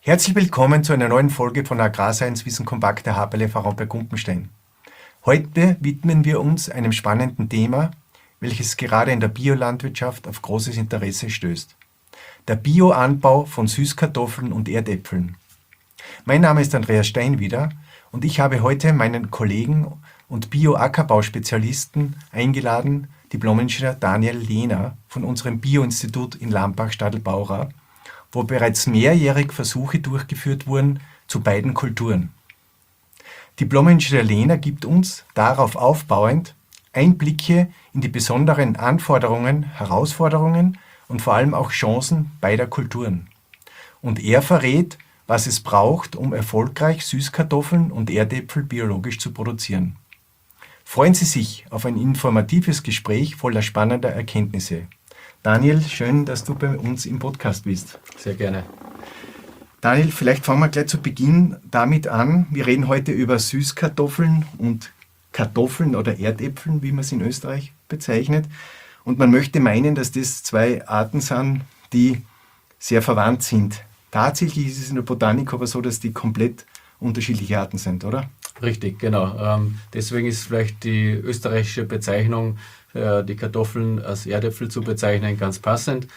Herzlich willkommen zu einer neuen Folge von Agrarscience Wissen Kompakt der HPLV Raumberg-Gumpenstein. Heute widmen wir uns einem spannenden Thema, welches gerade in der Biolandwirtschaft auf großes Interesse stößt. Der Bioanbau von Süßkartoffeln und Erdäpfeln. Mein Name ist Andreas Steinwieder und ich habe heute meinen Kollegen und Bio-Ackerbau-Spezialisten eingeladen, Diplom-Ingenieur Daniel Lehner von unserem Bio-Institut in Lambach-Stadelbauer, wo bereits mehrjährig Versuche durchgeführt wurden zu beiden Kulturen. Diplom-Ingenieur Lehner gibt uns, darauf aufbauend, Einblicke in die besonderen Anforderungen, Herausforderungen und vor allem auch Chancen beider Kulturen. Und er verrät, was es braucht, um erfolgreich Süßkartoffeln und Erdäpfel biologisch zu produzieren. Freuen Sie sich auf ein informatives Gespräch voller spannender Erkenntnisse. Daniel, schön, dass du bei uns im Podcast bist. Sehr gerne. Daniel, vielleicht fangen wir gleich zu Beginn damit an. Wir reden heute über Süßkartoffeln und Kartoffeln oder Erdäpfeln, wie man es in Österreich bezeichnet. Und man möchte meinen, dass das zwei Arten sind, die sehr verwandt sind. Tatsächlich ist es in der Botanik aber so, dass die komplett unterschiedliche Arten sind, oder? Richtig, genau. Deswegen ist vielleicht die österreichische Bezeichnung, die Kartoffeln als Erdäpfel zu bezeichnen, ganz passend.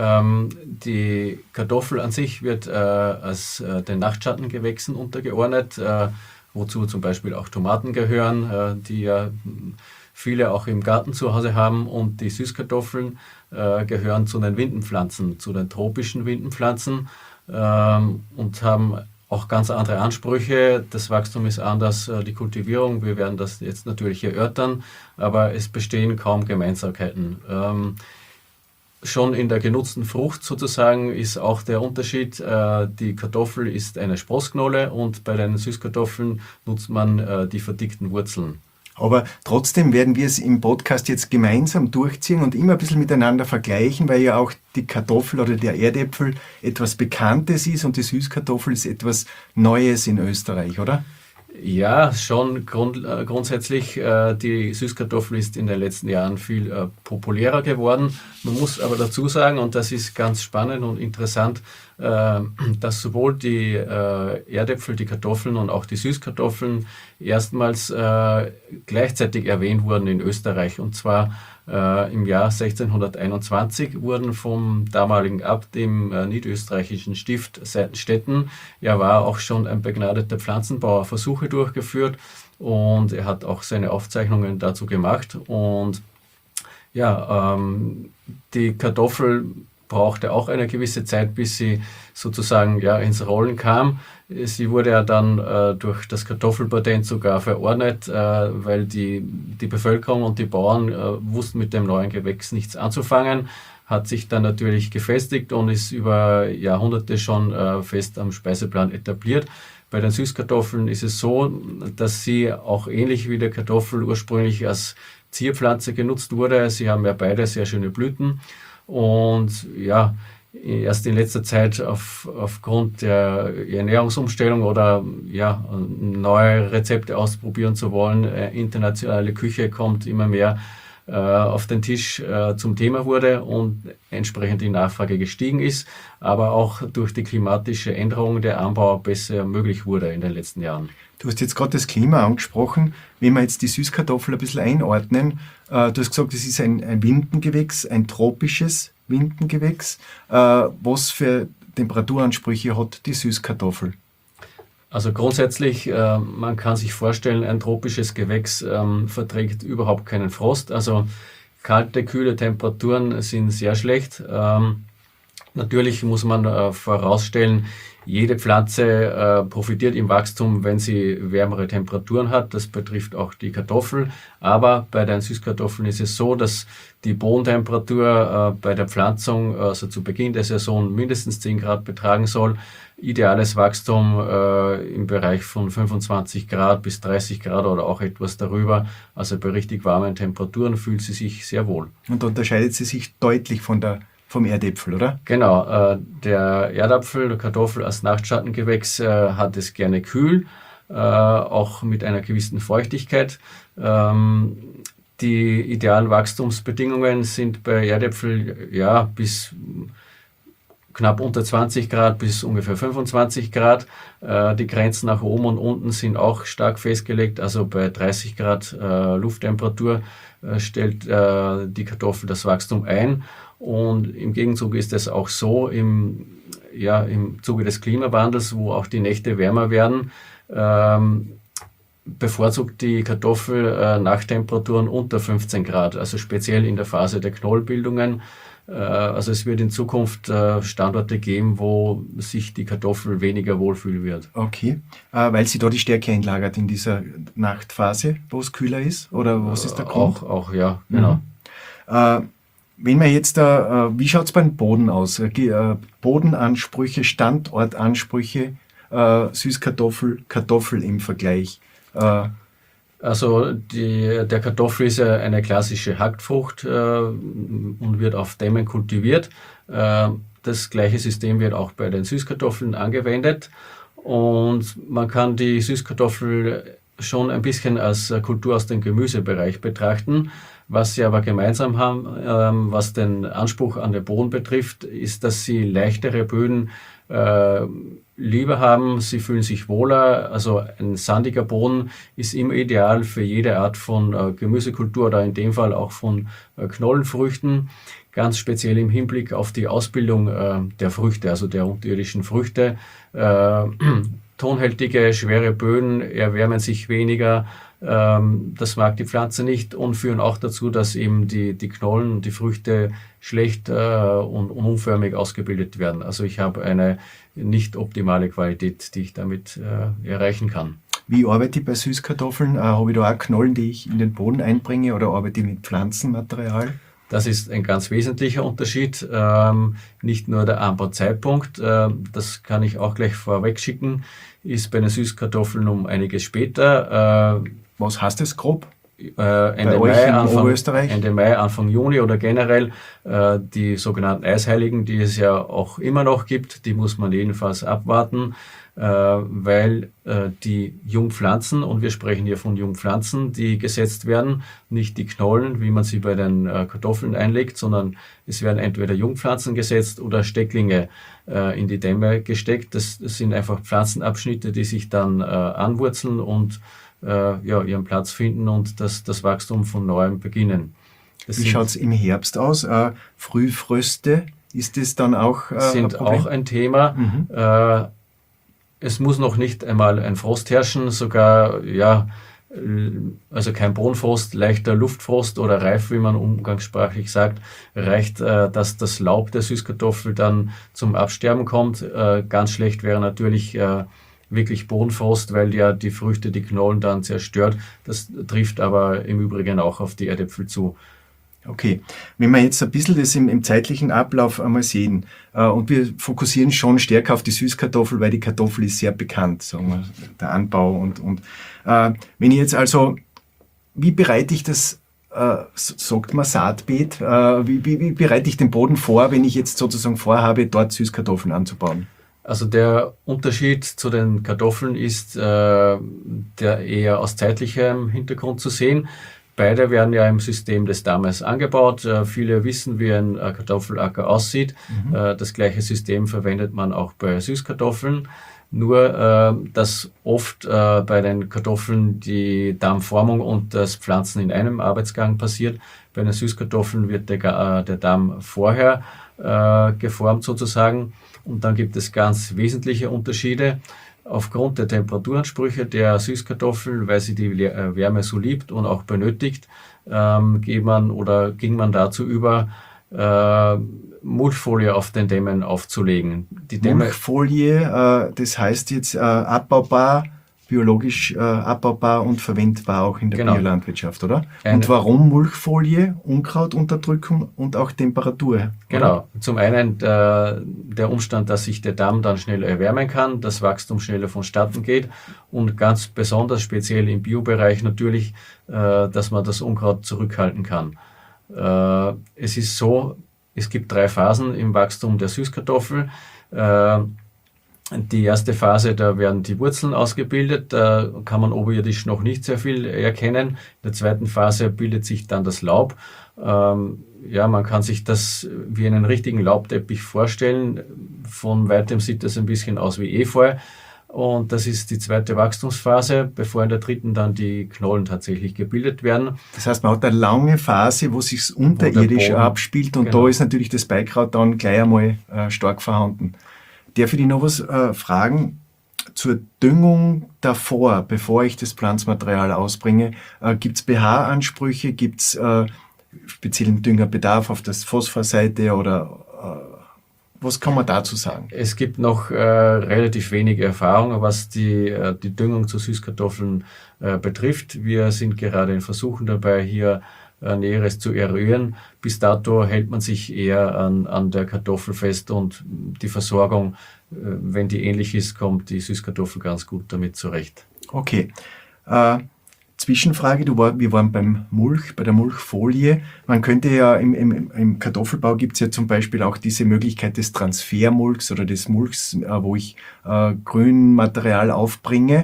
Die Kartoffel an sich wird als den Nachtschattengewächsen untergeordnet, wozu zum Beispiel auch Tomaten gehören, die ja viele auch im Garten zu Hause haben. Und die Süßkartoffeln gehören zu den Windenpflanzen, zu den tropischen Windenpflanzen und haben auch ganz andere Ansprüche. Das Wachstum ist anders, die Kultivierung. Wir werden das jetzt natürlich erörtern, aber es bestehen kaum Gemeinsamkeiten. Schon in der genutzten Frucht sozusagen ist auch der Unterschied, die Kartoffel ist eine Sprossgnolle und bei den Süßkartoffeln nutzt man die verdickten Wurzeln. Aber trotzdem werden wir es im Podcast jetzt gemeinsam durchziehen und immer ein bisschen miteinander vergleichen, weil ja auch die Kartoffel oder der Erdäpfel etwas Bekanntes ist und die Süßkartoffel ist etwas Neues in Österreich, oder? Ja, schon grundsätzlich. Die Süßkartoffel ist in den letzten Jahren viel populärer geworden. Man muss aber dazu sagen, und das ist ganz spannend und interessant, dass sowohl die Erdäpfel, die Kartoffeln und auch die Süßkartoffeln erstmals gleichzeitig erwähnt wurden in Österreich. Und zwar im Jahr 1621 wurden vom damaligen Abt im niederösterreichischen Stift Seitenstetten, er war auch schon ein begnadeter Pflanzenbauer, Versuche durchgeführt und er hat auch seine Aufzeichnungen dazu gemacht. Und ja, die Kartoffel brauchte auch eine gewisse Zeit, bis sie sozusagen ins Rollen kam. Sie wurde ja dann durch das Kartoffelpatent sogar verordnet, weil die Bevölkerung und die Bauern wussten mit dem neuen Gewächs nichts anzufangen, hat sich dann natürlich gefestigt und ist über Jahrhunderte schon fest am Speiseplan etabliert. Bei den Süßkartoffeln ist es so, dass sie auch ähnlich wie der Kartoffel ursprünglich als Zierpflanze genutzt wurde. Sie haben ja beide sehr schöne Blüten. Und ja, erst in letzter Zeit aufgrund der Ernährungsumstellung oder neue Rezepte ausprobieren zu wollen, internationale Küche kommt immer mehr auf den Tisch zum Thema wurde und entsprechend die Nachfrage gestiegen ist, aber auch durch die klimatische Änderung der Anbau besser möglich wurde in den letzten Jahren. Du hast jetzt gerade das Klima angesprochen. Wenn wir jetzt die Süßkartoffel ein bisschen einordnen, du hast gesagt, es ist ein Windengewächs, ein tropisches Windengewächs. Was für Temperaturansprüche hat die Süßkartoffel? Also grundsätzlich, man kann sich vorstellen, ein tropisches Gewächs verträgt überhaupt keinen Frost. Also kalte, kühle Temperaturen sind sehr schlecht. Natürlich muss man vorausstellen, jede Pflanze profitiert im Wachstum, wenn sie wärmere Temperaturen hat. Das betrifft auch die Kartoffel. Aber bei den Süßkartoffeln ist es so, dass die Bodentemperatur bei der Pflanzung, also zu Beginn der Saison, mindestens 10 Grad betragen soll. Ideales Wachstum im Bereich von 25 Grad bis 30 Grad oder auch etwas darüber. Also bei richtig warmen Temperaturen fühlt sie sich sehr wohl. Und da unterscheidet sie sich deutlich vom Erdäpfel, oder? Genau, der Erdapfel, der Kartoffel als Nachtschattengewächs hat es gerne kühl, auch mit einer gewissen Feuchtigkeit. Die idealen Wachstumsbedingungen sind bei Erdäpfel bis knapp unter 20 Grad bis ungefähr 25 Grad. Die Grenzen nach oben und unten sind auch stark festgelegt. Also bei 30 Grad Lufttemperatur stellt die Kartoffel das Wachstum ein. Und im Gegenzug ist es auch so, im Zuge des Klimawandels, wo auch die Nächte wärmer werden, bevorzugt die Kartoffel Nachttemperaturen unter 15 Grad, also speziell in der Phase der Knollbildungen. Also es wird in Zukunft Standorte geben, wo sich die Kartoffel weniger wohlfühlen wird. Okay, weil sie da die Stärke einlagert in dieser Nachtphase, wo es kühler ist? Oder was ist der Grund? Auch ja, genau. Wenn man jetzt, wie schaut es beim Boden aus? Bodenansprüche, Standortansprüche, Süßkartoffel, Kartoffel im Vergleich? Also der Kartoffel ist ja eine klassische Hackfrucht und wird auf Dämmen kultiviert. Das gleiche System wird auch bei den Süßkartoffeln angewendet und man kann die Süßkartoffel schon ein bisschen als Kultur aus dem Gemüsebereich betrachten. Was sie aber gemeinsam haben, was den Anspruch an den Boden betrifft, ist, dass sie leichtere Böden lieber haben, sie fühlen sich wohler. Also ein sandiger Boden ist immer ideal für jede Art von Gemüsekultur oder in dem Fall auch von Knollenfrüchten, ganz speziell im Hinblick auf die Ausbildung der Früchte, also der unterirdischen Früchte. Tonhältige, schwere Böden erwärmen sich weniger. Das mag die Pflanze nicht und führen auch dazu, dass eben die Knollen und die Früchte schlecht und unförmig ausgebildet werden. Also ich habe eine nicht optimale Qualität, die ich damit erreichen kann. Wie arbeite ich bei Süßkartoffeln? Habe ich da auch Knollen, die ich in den Boden einbringe, oder arbeite ich mit Pflanzenmaterial? Das ist ein ganz wesentlicher Unterschied. Nicht nur der Anbauzeitpunkt, das kann ich auch gleich vorweg schicken, ist bei den Süßkartoffeln um einiges später. Was heißt das grob? Ende Mai, Anfang Juni oder generell die sogenannten Eisheiligen, die es ja auch immer noch gibt, die muss man jedenfalls abwarten, weil die Jungpflanzen, und wir sprechen hier von Jungpflanzen, die gesetzt werden, nicht die Knollen, wie man sie bei den Kartoffeln einlegt, sondern es werden entweder Jungpflanzen gesetzt oder Stecklinge in die Dämme gesteckt. Das sind einfach Pflanzenabschnitte, die sich dann anwurzeln und ihren Platz finden und das Wachstum von neuem beginnen. Wie schaut es im Herbst aus? Frühfröste, ist das dann auch sind auch ein Thema. Es muss noch nicht einmal ein Frost herrschen, sogar also kein Bodenfrost, leichter Luftfrost oder Reif, wie man umgangssprachlich sagt, reicht, dass das Laub der Süßkartoffel dann zum Absterben kommt. Ganz schlecht wäre natürlich wirklich Bodenfrost, weil ja die Früchte, die Knollen dann zerstört. Das trifft aber im Übrigen auch auf die Erdäpfel zu. Okay, wenn wir jetzt ein bisschen das im zeitlichen Ablauf einmal sehen, und wir fokussieren schon stärker auf die Süßkartoffel, weil die Kartoffel ist sehr bekannt, sagen wir, der Anbau und wenn ich jetzt also, wie bereite ich das, sagt man Saatbeet, wie bereite ich den Boden vor, wenn ich jetzt sozusagen vorhabe, dort Süßkartoffeln anzubauen? Also der Unterschied zu den Kartoffeln ist der eher aus zeitlichem Hintergrund zu sehen. Beide werden ja im System des Dammes angebaut. Viele wissen, wie ein Kartoffelacker aussieht. Das gleiche System verwendet man auch bei Süßkartoffeln. Nur, dass oft bei den Kartoffeln die Darmformung und das Pflanzen in einem Arbeitsgang passiert. Bei den Süßkartoffeln wird der Darm vorher geformt sozusagen. Und dann gibt es ganz wesentliche Unterschiede. Aufgrund der Temperaturansprüche der Süßkartoffel, weil sie die Wärme so liebt und auch benötigt, ging man dazu über, Mulchfolie auf den Dämmen aufzulegen. Die Mulchfolie, das heißt jetzt abbaubar, biologisch abbaubar und verwendbar auch in der Biolandwirtschaft, oder? Und warum Mulchfolie? Unkrautunterdrückung und auch Temperatur. Genau. Oder? Zum einen der Umstand, dass sich der Darm dann schneller erwärmen kann, das Wachstum schneller vonstatten geht und ganz besonders speziell im Biobereich natürlich, dass man das Unkraut zurückhalten kann. Es ist so, es gibt 3 Phasen im Wachstum der Süßkartoffel. Die erste Phase, da werden die Wurzeln ausgebildet, da kann man oberirdisch noch nicht sehr viel erkennen. In der zweiten Phase bildet sich dann das Laub. Ja, man kann sich das wie einen richtigen Laubteppich vorstellen. Von weitem sieht das ein bisschen aus wie Efeu. Und das ist die zweite Wachstumsphase, bevor in der dritten dann die Knollen tatsächlich gebildet werden. Das heißt, man hat eine lange Phase, wo sich unterirdisch abspielt und genau. Da ist natürlich das Beikraut dann gleich einmal stark vorhanden. Darf ich dich noch was fragen zur Düngung davor, bevor ich das Pflanzmaterial ausbringe? Gibt es pH-Ansprüche? Gibt es speziellen Düngerbedarf auf der Phosphorseite oder was kann man dazu sagen? Es gibt noch relativ wenige Erfahrung, was die Düngung zu Süßkartoffeln betrifft. Wir sind gerade in Versuchen dabei, hier Näheres zu eruieren. Bis dato hält man sich eher an der Kartoffel fest und die Versorgung, wenn die ähnlich ist, kommt die Süßkartoffel ganz gut damit zurecht. Okay. Zwischenfrage, wir waren bei der Mulchfolie. Man könnte ja im Kartoffelbau gibt es ja zum Beispiel auch diese Möglichkeit des Transfermulchs oder des Mulchs, wo ich Grünmaterial aufbringe.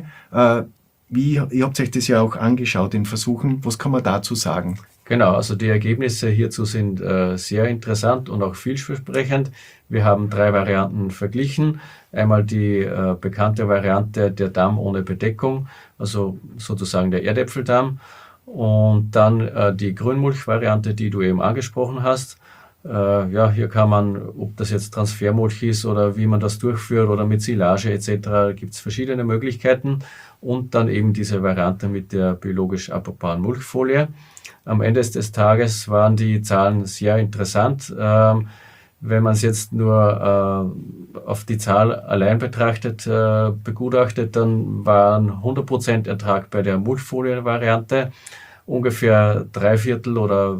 Ihr habt euch das ja auch angeschaut in Versuchen. Was kann man dazu sagen? Genau, also die Ergebnisse hierzu sind sehr interessant und auch vielversprechend. Wir haben 3 Varianten verglichen. Einmal die bekannte Variante der Damm ohne Bedeckung, also sozusagen der Erdäpfeldamm. Und dann die Grünmulch-Variante, die du eben angesprochen hast. Ja, hier kann man, ob das jetzt Transfermulch ist oder wie man das durchführt oder mit Silage etc., gibt es verschiedene Möglichkeiten. Und dann eben diese Variante mit der biologisch abbaubaren Mulchfolie. Am Ende des Tages waren die Zahlen sehr interessant. Wenn man es jetzt nur auf die Zahl allein betrachtet, begutachtet, dann waren 100% Ertrag bei der Mulchfolie-Variante, ungefähr 3/4 oder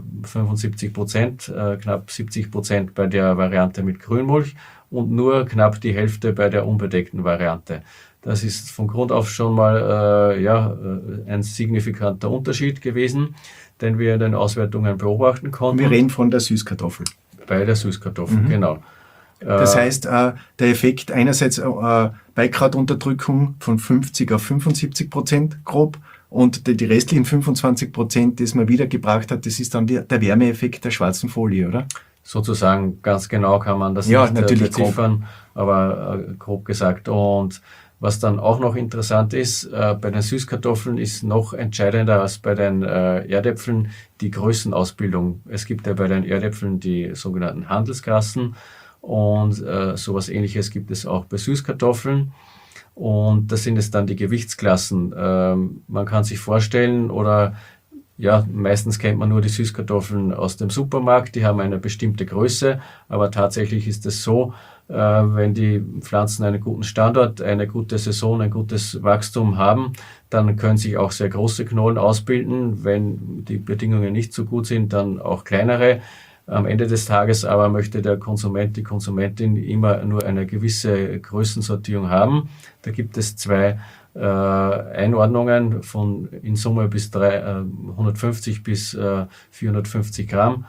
75%, knapp 70% bei der Variante mit Grünmulch und nur knapp die Hälfte bei der unbedeckten Variante. Das ist von Grund auf schon mal ein signifikanter Unterschied gewesen, den wir in den Auswertungen beobachten konnten. Wir reden von der Süßkartoffel. Bei der Süßkartoffel, genau. Das heißt, der Effekt einerseits Beikrautunterdrückung von 50 auf 75% grob und die restlichen 25%, das man wiedergebracht hat, das ist dann der Wärmeeffekt der schwarzen Folie, oder? Sozusagen, ganz genau kann man das nicht natürlich beziffern, aber grob gesagt. Und was dann auch noch interessant ist, bei den Süßkartoffeln ist noch entscheidender als bei den Erdäpfeln die Größenausbildung. Es gibt ja bei den Erdäpfeln die sogenannten Handelsklassen und sowas Ähnliches gibt es auch bei Süßkartoffeln. Und das sind es dann die Gewichtsklassen. Man kann sich vorstellen oder ja, meistens kennt man nur die Süßkartoffeln aus dem Supermarkt, die haben eine bestimmte Größe, aber tatsächlich ist es so, wenn die Pflanzen einen guten Standort, eine gute Saison, ein gutes Wachstum haben, dann können sich auch sehr große Knollen ausbilden. Wenn die Bedingungen nicht so gut sind, dann auch kleinere. Am Ende des Tages aber möchte der Konsument, die Konsumentin immer nur eine gewisse Größensortierung haben. Da gibt es 2 Einordnungen von in Summe bis 150 bis 450 Gramm.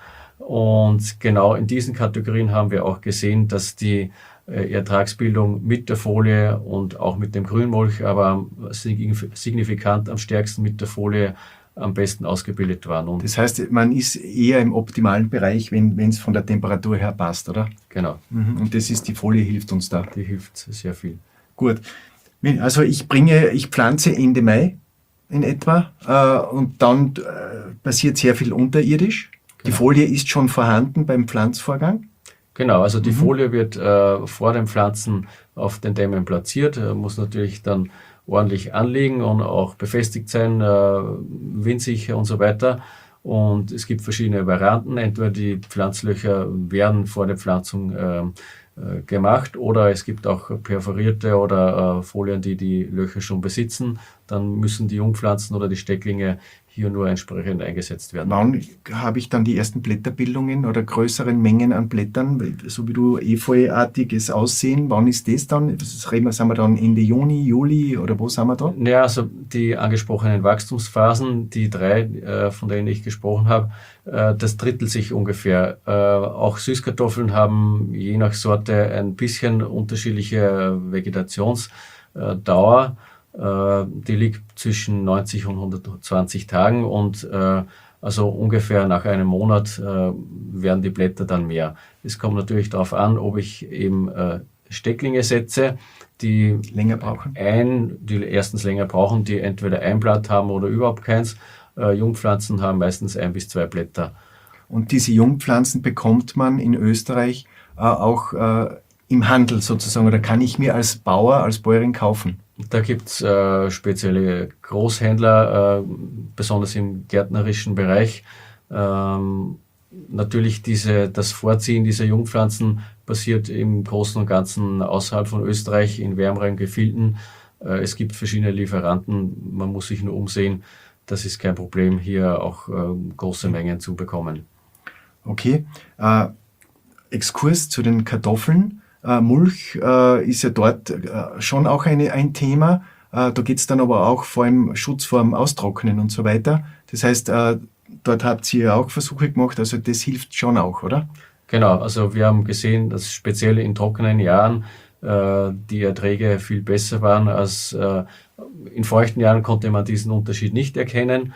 Und genau in diesen Kategorien haben wir auch gesehen, dass die Ertragsbildung mit der Folie und auch mit dem Grünmulch, aber signifikant am stärksten mit der Folie am besten ausgebildet waren. Und das heißt, man ist eher im optimalen Bereich, wenn es von der Temperatur her passt, oder? Genau. Und das ist, die Folie hilft uns da. Die hilft sehr viel. Gut. Also ich pflanze Ende Mai in etwa und dann passiert sehr viel unterirdisch. Genau. Die Folie ist schon vorhanden beim Pflanzvorgang? Genau, also die Folie wird vor dem Pflanzen auf den Dämmen platziert, muss natürlich dann ordentlich anliegen und auch befestigt sein, windsicher und so weiter. Und es gibt verschiedene Varianten. Entweder die Pflanzlöcher werden vor der Pflanzung gemacht oder es gibt auch perforierte oder Folien, die die Löcher schon besitzen. Dann müssen die Jungpflanzen oder die Stecklinge hier nur entsprechend eingesetzt werden. Wann habe ich dann die ersten Blätterbildungen oder größeren Mengen an Blättern, so wie du Efeuartiges Aussehen? Wann ist das dann? Sind wir dann Ende Juni, Juli oder wo sind wir da? Ja, also die angesprochenen Wachstumsphasen, die 3, von denen ich gesprochen habe, das drittelt sich ungefähr. Auch Süßkartoffeln haben je nach Sorte ein bisschen unterschiedliche Vegetationsdauer. Die liegt zwischen 90 und 120 Tagen und also ungefähr nach einem Monat werden die Blätter dann mehr. Es kommt natürlich darauf an, ob ich eben Stecklinge setze, die länger brauchen. Die erstens länger brauchen, die entweder ein Blatt haben oder überhaupt keins. Jungpflanzen haben meistens 1 bis 2 Blätter. Und diese Jungpflanzen bekommt man in Österreich auch im Handel sozusagen, oder kann ich mir als Bauer, als Bäuerin kaufen? Da gibt es spezielle Großhändler, besonders im gärtnerischen Bereich. Natürlich das Vorziehen dieser Jungpflanzen passiert im Großen und Ganzen außerhalb von Österreich in wärmeren Gefilden. Es gibt verschiedene Lieferanten, man muss sich nur umsehen. Das ist kein Problem, hier auch große Mengen zu bekommen. Okay, Exkurs zu den Kartoffeln. Mulch ist ja dort schon auch ein Thema. Da geht es dann aber auch vor allem Schutz vor dem Austrocknen und so weiter. Das heißt, dort habt ihr ja auch Versuche gemacht, also das hilft schon auch, oder? Genau, also wir haben gesehen, dass speziell in trockenen Jahren die Erträge viel besser waren als in feuchten Jahren konnte man diesen Unterschied nicht erkennen.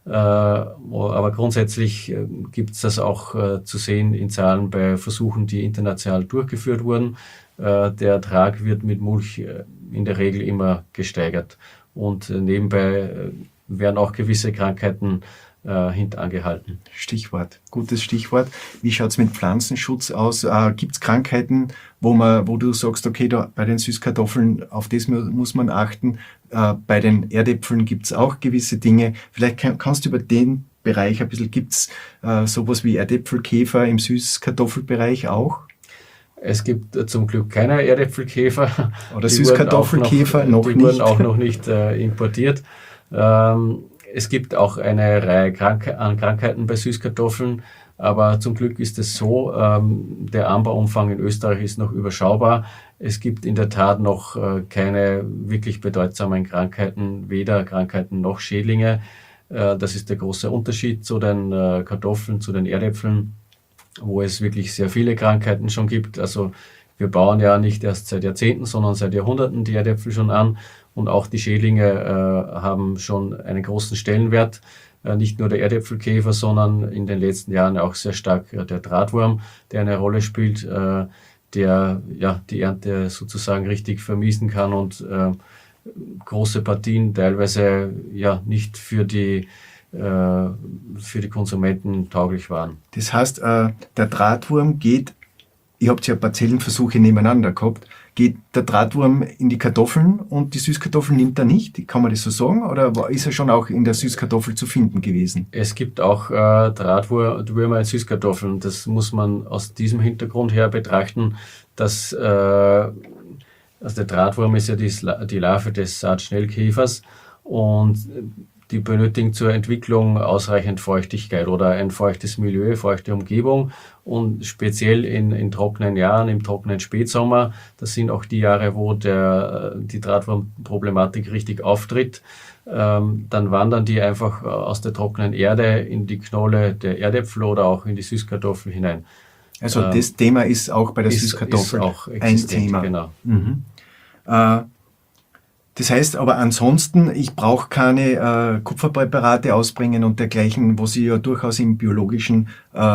Aber grundsätzlich gibt es das auch zu sehen in Zahlen bei Versuchen, die international durchgeführt wurden. Der Ertrag wird mit Mulch in der Regel immer gesteigert. Und nebenbei werden auch gewisse Krankheiten hintangehalten. Stichwort, gutes Stichwort. Wie schaut es mit Pflanzenschutz aus? Gibt es Krankheiten, wo du sagst, okay, da bei den Süßkartoffeln, auf das muss man achten. Bei den Erdäpfeln gibt es auch gewisse Dinge. Vielleicht kannst du über den Bereich ein bisschen, gibt es sowas wie Erdäpfelkäfer im Süßkartoffelbereich auch? Es gibt zum Glück keine Erdäpfelkäfer. Oder Süßkartoffelkäfer noch nicht. Die wurden auch noch nicht importiert. Es gibt auch eine Reihe an Krankheiten bei Süßkartoffeln, aber zum Glück ist es so, der Anbauumfang in Österreich ist noch überschaubar. Es gibt in der Tat noch keine wirklich bedeutsamen Krankheiten, weder Krankheiten noch Schädlinge. Das ist der große Unterschied zu den Kartoffeln, zu den Erdäpfeln, wo es wirklich sehr viele Krankheiten schon gibt. Also wir bauen ja nicht erst seit Jahrzehnten, sondern seit Jahrhunderten die Erdäpfel schon an. Und auch die Schädlinge haben schon einen großen Stellenwert. Nicht nur der Erdäpfelkäfer, sondern in den letzten Jahren auch sehr stark der Drahtwurm, der eine Rolle spielt, der ja die Ernte sozusagen richtig vermiesen kann und große Partien teilweise ja nicht für die Konsumenten tauglich waren. Das heißt, der Drahtwurm geht, ihr habt ja Parzellenversuche nebeneinander gehabt, geht der Drahtwurm in die Kartoffeln und die Süßkartoffeln nimmt er nicht? Kann man das so sagen? Oder ist er schon auch in der Süßkartoffel zu finden gewesen? Es gibt auch Drahtwürmer in Süßkartoffeln. Das muss man aus diesem Hintergrund her betrachten, dass also der Drahtwurm ist ja die Larve des Saatschnellkäfers und die benötigen zur Entwicklung ausreichend Feuchtigkeit oder ein feuchtes Milieu, feuchte Umgebung und speziell in trockenen Jahren, im trockenen Spätsommer, das sind auch die Jahre, wo die Drahtwurmproblematik richtig auftritt, dann wandern die einfach aus der trockenen Erde in die Knolle der Erdäpfel oder auch in die Süßkartoffel hinein. Also das Thema ist auch bei der Süßkartoffel auch ein Thema. Genau. Mhm. Das heißt aber ansonsten, ich brauche keine Kupferpräparate ausbringen und dergleichen, was ich ja durchaus im biologischen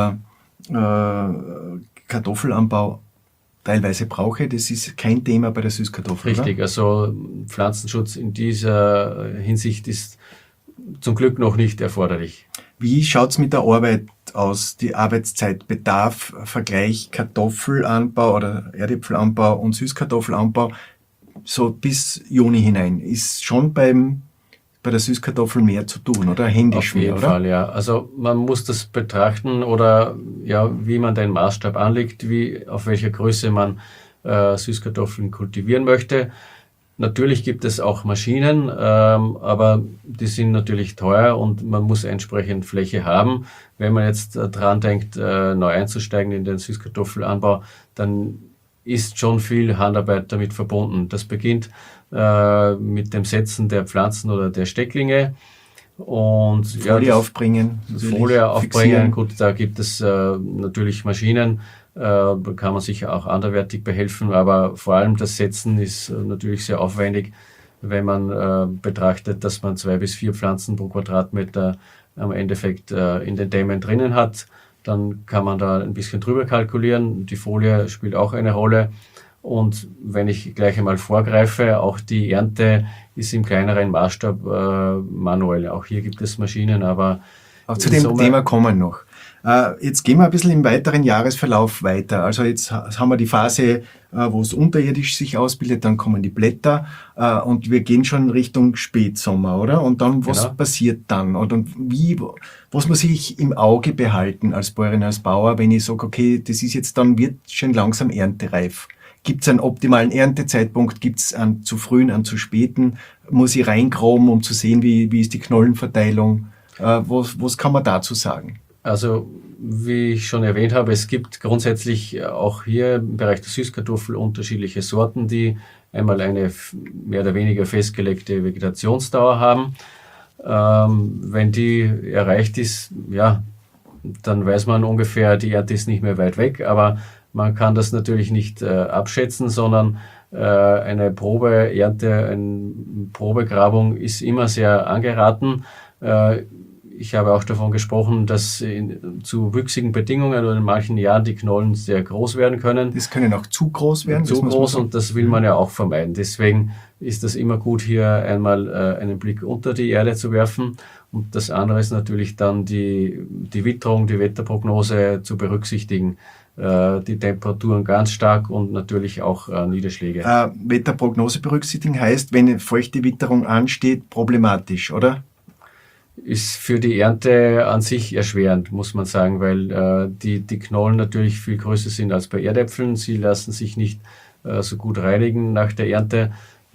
Kartoffelanbau teilweise brauche. Das ist kein Thema bei der Süßkartoffel. Richtig, oder? Also Pflanzenschutz in dieser Hinsicht ist zum Glück noch nicht erforderlich. Wie schaut's mit der Arbeit aus? Die Arbeitszeit, Bedarf, Vergleich Kartoffelanbau oder Erdäpfelanbau und Süßkartoffelanbau so bis Juni hinein. Ist schon bei der Süßkartoffel mehr zu tun, oder? Händisch mehr, oder? Auf jeden Fall, ja. Also man muss das betrachten oder ja, wie man den Maßstab anlegt, auf welcher Größe man Süßkartoffeln kultivieren möchte. Natürlich gibt es auch Maschinen, aber die sind natürlich teuer und man muss entsprechend Fläche haben. Wenn man jetzt dran denkt, neu einzusteigen in den Süßkartoffelanbau, dann ist schon viel Handarbeit damit verbunden. Das beginnt mit dem Setzen der Pflanzen oder der Stecklinge und Folie aufbringen. Folie aufbringen. Gut, da gibt es natürlich Maschinen, da kann man sich auch anderweitig behelfen, aber vor allem das Setzen ist natürlich sehr aufwendig, wenn man betrachtet, dass man 2 bis 4 Pflanzen pro Quadratmeter am Endeffekt in den Dämmen drinnen hat. Dann kann man da ein bisschen drüber kalkulieren. Die Folie spielt auch eine Rolle. Und wenn ich gleich einmal vorgreife, auch die Ernte ist im kleineren Maßstab manuell. Auch hier gibt es Maschinen, aber auch zu dem Thema kommen noch. Jetzt gehen wir ein bisschen im weiteren Jahresverlauf weiter. Also jetzt haben wir die Phase, wo es unterirdisch sich ausbildet, dann kommen die Blätter und wir gehen schon Richtung Spätsommer, oder? Und dann, was passiert dann? Und was muss ich im Auge behalten als Bäuerin, als Bauer, wenn ich sage, okay, das ist jetzt dann, wird schon langsam erntereif? Gibt es einen optimalen Erntezeitpunkt? Gibt es einen zu frühen, einen zu späten? Muss ich reingraben, um zu sehen, wie ist die Knollenverteilung? Was kann man dazu sagen? Also, wie ich schon erwähnt habe, es gibt grundsätzlich auch hier im Bereich der Süßkartoffel unterschiedliche Sorten, die einmal eine mehr oder weniger festgelegte Vegetationsdauer haben. Wenn die erreicht ist, ja, dann weiß man ungefähr, die Ernte ist nicht mehr weit weg, aber man kann das natürlich nicht abschätzen, sondern eine Probeernte, eine Probegrabung ist immer sehr angeraten. Ich habe auch davon gesprochen, dass zu wüchsigen Bedingungen oder in manchen Jahren die Knollen sehr groß werden können. Das können auch zu groß werden. Zu groß und das will man ja auch vermeiden. Deswegen ist das immer gut, hier einmal einen Blick unter die Erde zu werfen. Und das andere ist natürlich dann die Witterung, die Wetterprognose zu berücksichtigen. Die Temperaturen ganz stark und natürlich auch Niederschläge. Wetterprognose berücksichtigen heißt, wenn eine feuchte Witterung ansteht, problematisch, oder? Ist für die Ernte an sich erschwerend, muss man sagen, weil die Knollen natürlich viel größer sind als bei Erdäpfeln. Sie lassen sich nicht so gut reinigen nach der Ernte.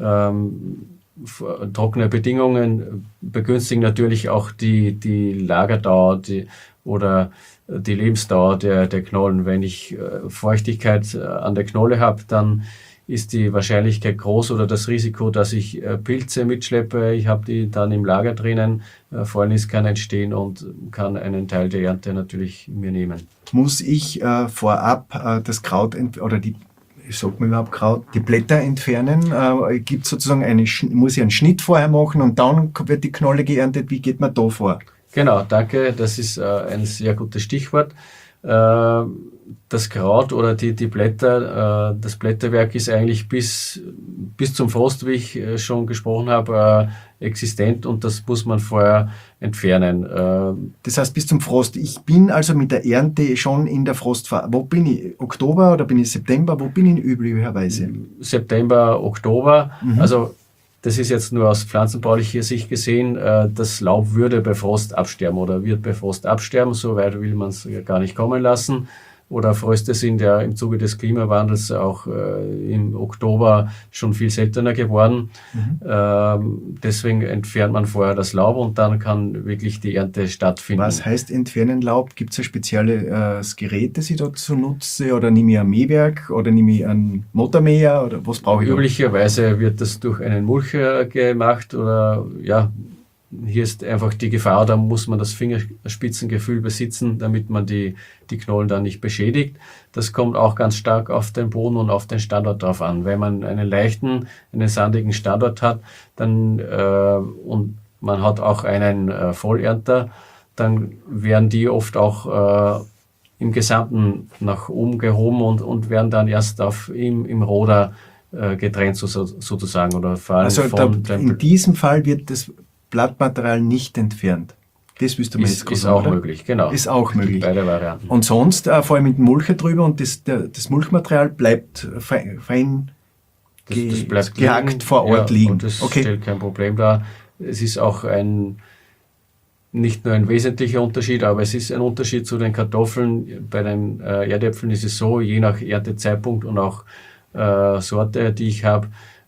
Trockene Bedingungen begünstigen natürlich auch die Lagerdauer oder die Lebensdauer der Knollen. Wenn ich Feuchtigkeit an der Knolle habe, dann ist die Wahrscheinlichkeit groß oder das Risiko, dass ich Pilze mitschleppe, ich habe die dann im Lager drinnen, Fäulnis kann entstehen und kann einen Teil der Ernte natürlich mir nehmen. Muss ich vorab das Kraut oder die Blätter entfernen? Gibt sozusagen muss ich einen Schnitt vorher machen und dann wird die Knolle geerntet? Wie geht man da vor? Genau, danke. Das ist ein sehr gutes Stichwort. Das Kraut oder die Blätter, das Blätterwerk ist eigentlich bis zum Frost, wie ich schon gesprochen habe, existent und das muss man vorher entfernen. Das heißt bis zum Frost. Ich bin also mit der Ernte schon in der Frostphase. Wo bin ich? Oktober oder bin ich September? Wo bin ich üblicherweise? September, Oktober. Also das ist jetzt nur aus pflanzenbaulicher Sicht gesehen. Das Laub würde bei Frost absterben oder wird bei Frost absterben. So weit will man es gar nicht kommen lassen. Oder Fröste sind ja im Zuge des Klimawandels auch im Oktober schon viel seltener geworden. Deswegen entfernt man vorher das Laub und dann kann wirklich die Ernte stattfinden. Was heißt entfernen Laub? Gibt es ein spezielles Gerät, das ich dazu nutze? Oder nehme ich ein Mähwerk oder nehme ich einen Motormäher? Oder was brauche ich? Üblicherweise wird das durch einen Mulcher gemacht oder ja. Hier ist einfach die Gefahr, da muss man das Fingerspitzengefühl besitzen, damit man die Knollen dann nicht beschädigt. Das kommt auch ganz stark auf den Boden und auf den Standort drauf an. Wenn man einen sandigen Standort hat, dann und man hat auch einen Vollernter, dann werden die oft auch im Gesamten nach oben gehoben und werden dann erst im Roder getrennt sozusagen. Oder vor allem also in diesem Fall wird das Blattmaterial nicht entfernt. Das wüsste man jetzt ist auch oder? Möglich, genau. Ist auch möglich. Beide Varianten. Und sonst, vor allem mit dem Mulcher drüber und das Mulchmaterial bleibt fein das bleibt gehackt vor Ort liegen. Und das stellt kein Problem dar. Es ist auch nicht nur ein wesentlicher Unterschied, aber es ist ein Unterschied zu den Kartoffeln. Bei den Erdäpfeln ist es so, je nach Erntezeitpunkt und auch Sorte, die ich habe,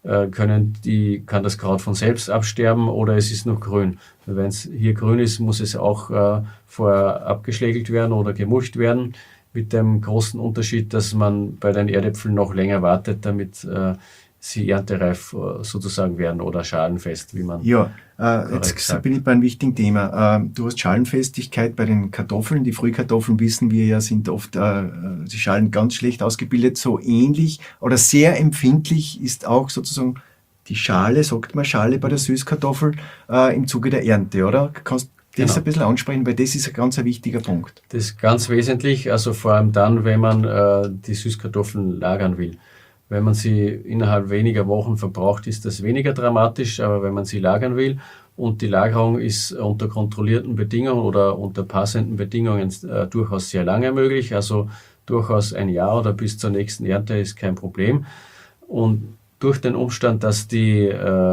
kann das Kraut von selbst absterben oder es ist noch grün. Wenn es hier grün ist, muss es auch vorher abgeschlägelt werden oder gemulcht werden, mit dem großen Unterschied, dass man bei den Erdäpfeln noch länger wartet, damit sie erntereif sozusagen werden oder schalenfest, wie man jetzt sagt. bin ich bei einem wichtigen Thema. Du hast Schalenfestigkeit bei den Kartoffeln. Die Frühkartoffeln, wissen wir ja, sind oft die Schalen ganz schlecht ausgebildet. So ähnlich oder sehr empfindlich ist auch sozusagen die Schale, sagt man Schale bei der Süßkartoffel im Zuge der Ernte, oder? Kannst du das ein bisschen ansprechen, weil das ist ein ganz wichtiger Punkt. Das ist ganz wesentlich, also vor allem dann, wenn man die Süßkartoffeln lagern will. Wenn man sie innerhalb weniger Wochen verbraucht, ist das weniger dramatisch, aber wenn man sie lagern will und die Lagerung ist unter kontrollierten Bedingungen oder unter passenden Bedingungen durchaus sehr lange möglich, also durchaus ein Jahr oder bis zur nächsten Ernte ist kein Problem. Und durch den Umstand, dass die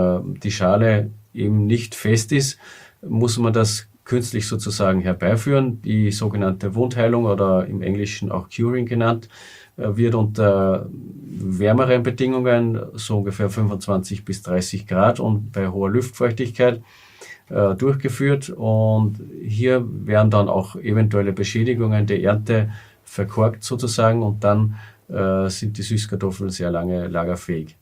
Schale eben nicht fest ist, muss man das künstlich sozusagen herbeiführen. Die sogenannte Wundheilung oder im Englischen auch Curing genannt, wird unter wärmeren Bedingungen, so ungefähr 25 bis 30 Grad und bei hoher Luftfeuchtigkeit durchgeführt. Und hier werden dann auch eventuelle Beschädigungen der Ernte verkorkt sozusagen und dann sind die Süßkartoffeln sehr lange lagerfähig.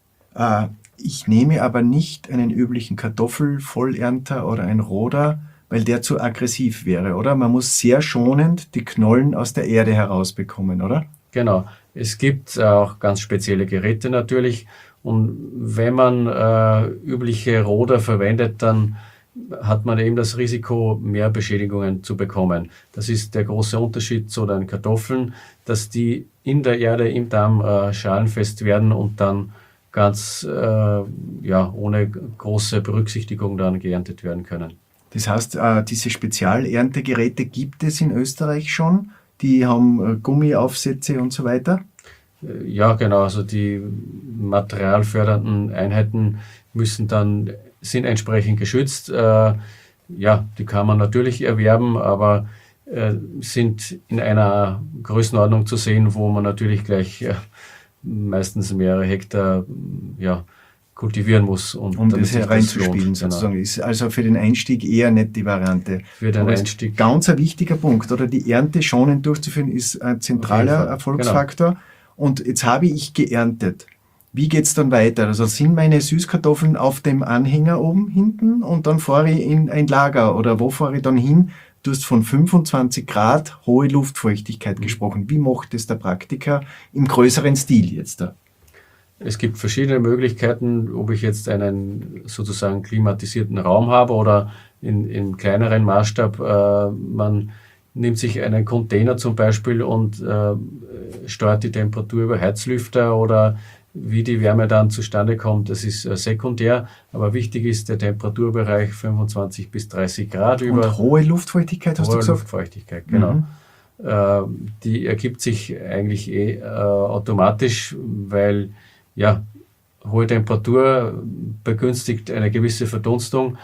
Ich nehme aber nicht einen üblichen Kartoffelvollernter oder ein Roder, weil der zu aggressiv wäre, oder? Man muss sehr schonend die Knollen aus der Erde herausbekommen, oder? Genau. Es gibt auch ganz spezielle Geräte natürlich und wenn man übliche Roder verwendet, dann hat man eben das Risiko, mehr Beschädigungen zu bekommen. Das ist der große Unterschied zu den Kartoffeln, dass die in der Erde, im Darm schalenfest werden und dann ganz ohne große Berücksichtigung dann geerntet werden können. Das heißt, diese Spezialerntegeräte gibt es in Österreich schon? Die haben Gummiaufsätze und so weiter? Ja, genau. Also die materialfördernden Einheiten sind entsprechend geschützt. Die kann man natürlich erwerben, aber sind in einer Größenordnung zu sehen, wo man natürlich gleich meistens mehrere Hektar kultivieren muss. Um das hereinzuspielen sozusagen. Genau. Ist also für den Einstieg eher nicht die Variante. Für den Einstieg. Ganz ein wichtiger Punkt, oder die Ernte schonend durchzuführen, ist ein zentraler Erfolgsfaktor. Genau. Und jetzt habe ich geerntet. Wie geht's dann weiter? Also sind meine Süßkartoffeln auf dem Anhänger oben hinten und dann fahre ich in ein Lager oder wo fahre ich dann hin? Du hast von 25 Grad hohe Luftfeuchtigkeit gesprochen. Wie macht es der Praktiker im größeren Stil jetzt da? Es gibt verschiedene Möglichkeiten, ob ich jetzt einen sozusagen klimatisierten Raum habe oder in kleineren Maßstab. Man nimmt sich einen Container zum Beispiel und steuert die Temperatur über Heizlüfter oder wie die Wärme dann zustande kommt, das ist sekundär, aber wichtig ist der Temperaturbereich 25 bis 30 Grad. Und hohe Luftfeuchtigkeit, hast du gesagt? Hohe Luftfeuchtigkeit, genau. Die ergibt sich eigentlich automatisch, weil hohe Temperatur begünstigt eine gewisse Verdunstung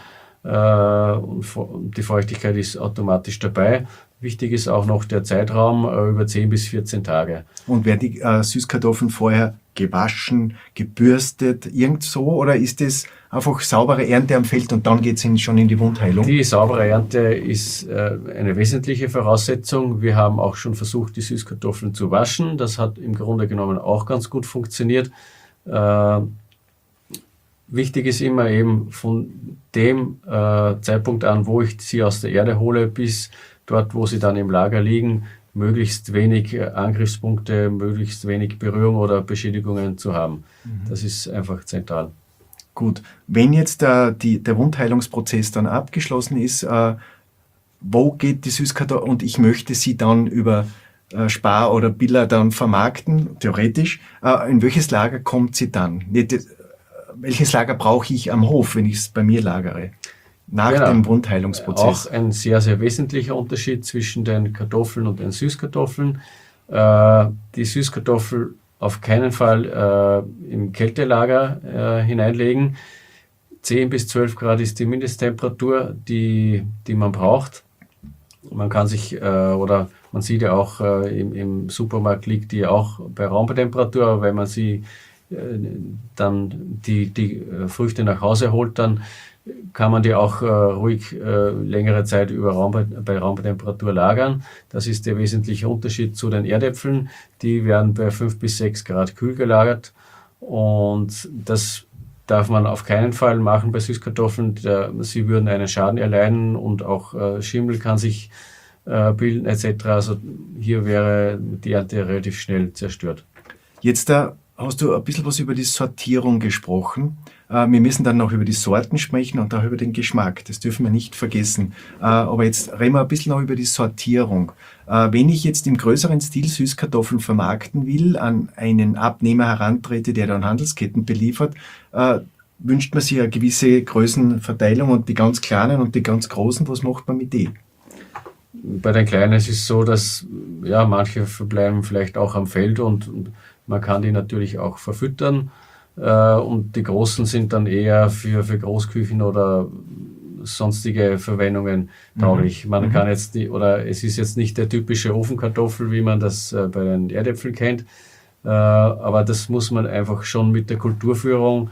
und die Feuchtigkeit ist automatisch dabei. Wichtig ist auch noch der Zeitraum über 10 bis 14 Tage. Und werden die Süßkartoffeln vorher gewaschen, gebürstet, irgend so? Oder ist es einfach saubere Ernte am Feld und dann geht es schon in die Wundheilung? Die saubere Ernte ist eine wesentliche Voraussetzung. Wir haben auch schon versucht, die Süßkartoffeln zu waschen. Das hat im Grunde genommen auch ganz gut funktioniert. Wichtig ist immer eben von dem Zeitpunkt an, wo ich sie aus der Erde hole, bis dort, wo sie dann im Lager liegen, möglichst wenig Angriffspunkte, möglichst wenig Berührung oder Beschädigungen zu haben. Das ist einfach zentral. Gut, wenn jetzt der Wundheilungsprozess dann abgeschlossen ist, wo geht die Süßkartoffel und ich möchte sie dann über Spar oder Biller dann vermarkten, theoretisch, in welches Lager kommt sie dann? Welches Lager brauche ich am Hof, wenn ich es bei mir lagere? Nach dem Wundheilungsprozess. Auch ein sehr, sehr wesentlicher Unterschied zwischen den Kartoffeln und den Süßkartoffeln. Die Süßkartoffel auf keinen Fall im Kältelager hineinlegen. 10 bis 12 Grad ist die Mindesttemperatur, die man braucht. Man kann sich, oder man sieht ja auch im Supermarkt liegt die auch bei Raumtemperatur, aber wenn man sie dann die Früchte nach Hause holt, dann kann man die auch ruhig längere Zeit bei Raumtemperatur lagern. Das ist der wesentliche Unterschied zu den Erdäpfeln. Die werden bei 5 bis 6 Grad kühl gelagert und das darf man auf keinen Fall machen bei Süßkartoffeln. Sie würden einen Schaden erleiden und auch Schimmel kann sich bilden etc. Also hier wäre die Ernte relativ schnell zerstört. Jetzt hast du ein bisschen was über die Sortierung gesprochen. Wir müssen dann noch über die Sorten sprechen und auch über den Geschmack. Das dürfen wir nicht vergessen. Aber jetzt reden wir ein bisschen noch über die Sortierung. Wenn ich jetzt im größeren Stil Süßkartoffeln vermarkten will, an einen Abnehmer herantrete, der dann Handelsketten beliefert, wünscht man sich eine gewisse Größenverteilung und die ganz kleinen und die ganz großen, was macht man mit denen? Bei den Kleinen ist es so, dass ja, manche verbleiben vielleicht auch am Feld und man kann die natürlich auch verfüttern. Und die Großen sind dann eher für Großküchen oder sonstige Verwendungen tauglich. Man kann jetzt es ist jetzt nicht der typische Ofenkartoffel, wie man das bei den Erdäpfeln kennt. Aber das muss man einfach schon mit der Kulturführung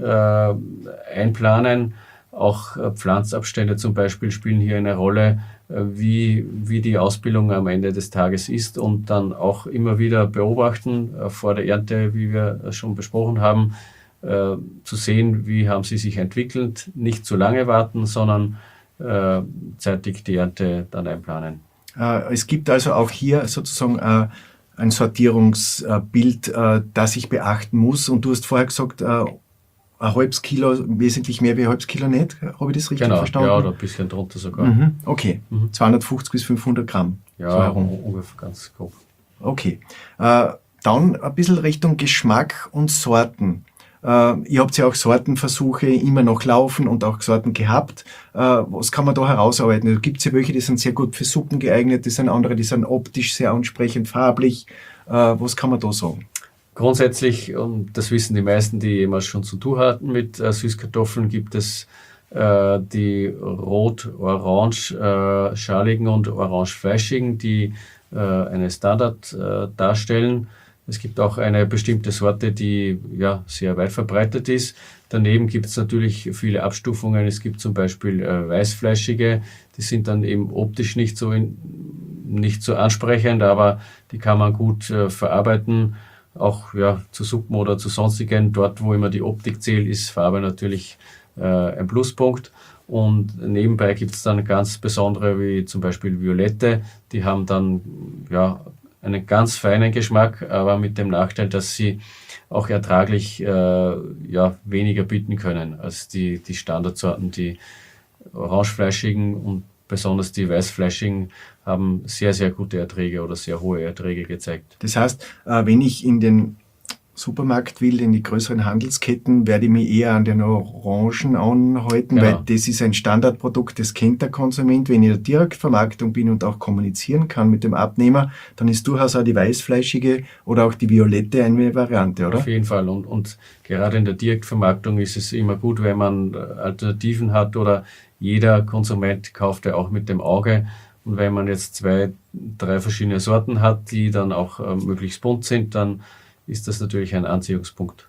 einplanen. Auch Pflanzabstände zum Beispiel spielen hier eine Rolle, wie die Ausbildung am Ende des Tages ist und dann auch immer wieder beobachten vor der Ernte, wie wir schon besprochen haben, zu sehen, wie haben sie sich entwickelt, nicht zu lange warten, sondern zeitig die Ernte dann einplanen. Es gibt also auch hier sozusagen ein Sortierungsbild, das ich beachten muss und du hast vorher gesagt, ein halbes Kilo, wesentlich mehr wie ein halbes Kilo nicht. Habe ich das richtig verstanden? Ja, oder ein bisschen drunter sogar. Okay, 250 bis 500 Gramm. Ja, so herum. Ungefähr ganz grob. Okay. Dann ein bisschen Richtung Geschmack und Sorten. Ihr habt ja auch Sortenversuche immer noch laufen und auch Sorten gehabt. Was kann man da herausarbeiten? Da gibt es ja welche, die sind sehr gut für Suppen geeignet, das sind andere, die sind optisch sehr ansprechend, farblich. Was kann man da sagen? Grundsätzlich, und das wissen die meisten, die jemals schon zu tun hatten mit Süßkartoffeln, gibt es die rot-orange-schaligen und orange-fleischigen, die eine Standard darstellen. Es gibt auch eine bestimmte Sorte, die ja sehr weit verbreitet ist. Daneben gibt es natürlich viele Abstufungen. Es gibt zum Beispiel weißfleischige, die sind dann eben optisch nicht so ansprechend, aber die kann man gut verarbeiten. Auch ja, zu Suppen oder zu sonstigen, dort wo immer die Optik zählt, ist Farbe natürlich ein Pluspunkt. Und nebenbei gibt es dann ganz besondere, wie zum Beispiel Violette, die haben dann ja einen ganz feinen Geschmack, aber mit dem Nachteil, dass sie auch ertraglich weniger bieten können als die Standardsorten. Die orangefleischigen und besonders die weißfleischigen haben sehr, sehr gute Erträge oder sehr hohe Erträge gezeigt. Das heißt, wenn ich in den Supermarkt will, in die größeren Handelsketten, werde ich mich eher an den Orangen anhalten, Genau. weil das ist ein Standardprodukt, das kennt der Konsument. Wenn ich in der Direktvermarktung bin und auch kommunizieren kann mit dem Abnehmer, dann ist durchaus auch die weißfleischige oder auch die violette eine Variante, oder? Auf jeden Fall. Und gerade in der Direktvermarktung ist es immer gut, wenn man Alternativen hat oder jeder Konsument kauft ja auch mit dem Auge. Und wenn man jetzt 2, 3 verschiedene Sorten hat, die dann auch möglichst bunt sind, dann ist das natürlich ein Anziehungspunkt.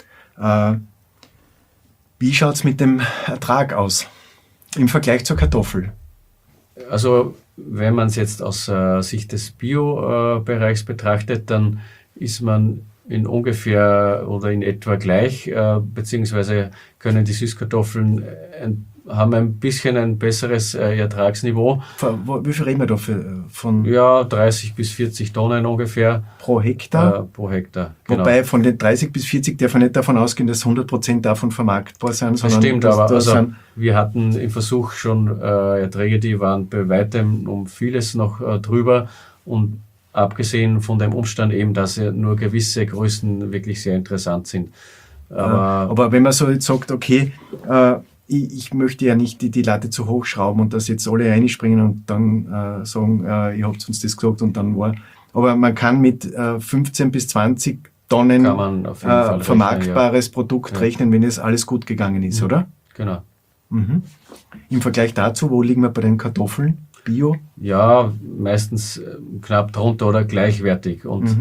Wie schaut es mit dem Ertrag aus im Vergleich zur Kartoffel? Also wenn man es jetzt aus Sicht des Bio-Bereichs betrachtet, dann ist man in ungefähr oder in etwa gleich, beziehungsweise können die Süßkartoffeln haben ein bisschen ein besseres Ertragsniveau. Wie viel reden wir da von? Ja, 30 bis 40 Tonnen ungefähr. Pro Hektar? Pro Hektar, genau. Wobei von den 30 bis 40 darf man nicht davon ausgehen, dass 100% davon vermarktbar sind. Das stimmt, aber wir hatten im Versuch schon Erträge, die waren bei weitem um vieles noch drüber und abgesehen von dem Umstand eben, dass nur gewisse Größen wirklich sehr interessant sind. Aber wenn man so jetzt sagt, okay, ich möchte ja nicht die Latte zu hoch schrauben und dass jetzt alle reinspringen und dann sagen, ihr habt uns das gesagt und dann war. Aber man kann mit 15 bis 20 Tonnen vermarktbares Produkt rechnen, wenn es alles gut gegangen ist, oder? Genau. Mhm. Im Vergleich dazu, wo liegen wir bei den Kartoffeln? Bio? Ja, meistens knapp drunter oder gleichwertig. Und